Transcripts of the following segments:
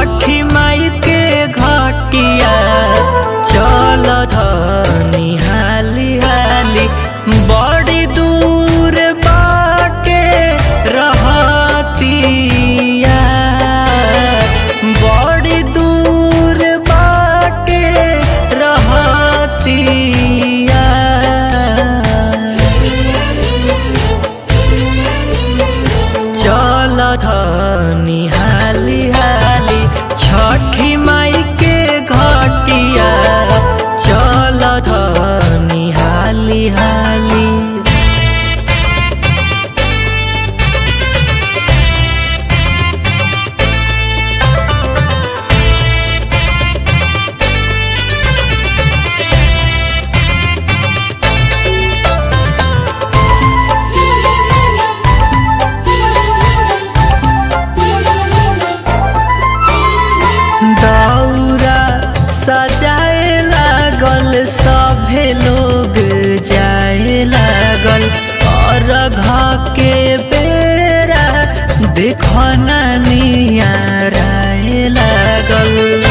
छठी माई के घटिया चल धनी हाली हाली बड़ी दूर बाटे रहतिया बड़ी दूर बाटे रहतिया चल धनी हाली हाली छठी माई के घटिया चल धनी हाली हाली। दौरा सजाए लागल सभे लोग जाए लागल और के बेरा देखो नियाराए लागल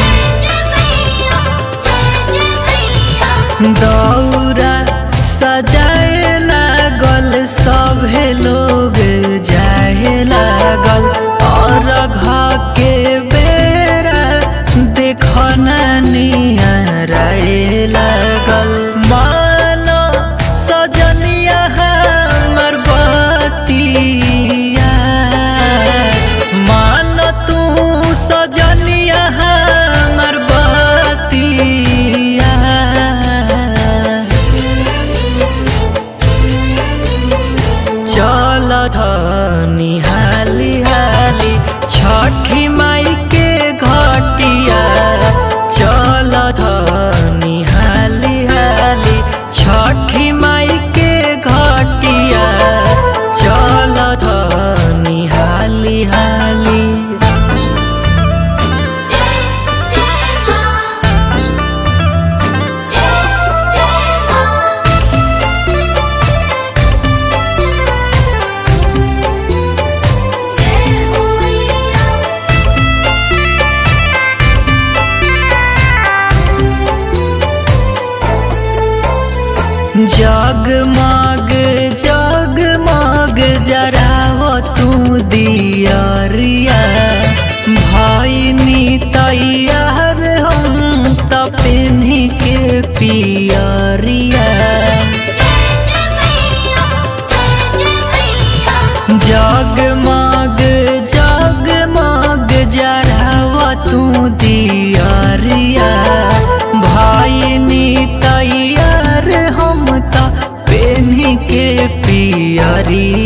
दौरा सजाए लागल सभे लोग जाए लागल और के बेरा देखो नियाराए लागल मानो सजनिया हमर बतिया मानो तू सजनिया हमर बतिया चल धनी हाली हाली छठी माई के घटिया चल धनी हाली हाली छठी माई के घटिया चल धनी हाली हाली। जगमग जगमग जराव तू दियरिया भइनी तैयार हम त पेन्ही के पियरिया जगमग जगमग जराव तू दियरिया भइनी तैयार हम त पेन्ही के पियरिया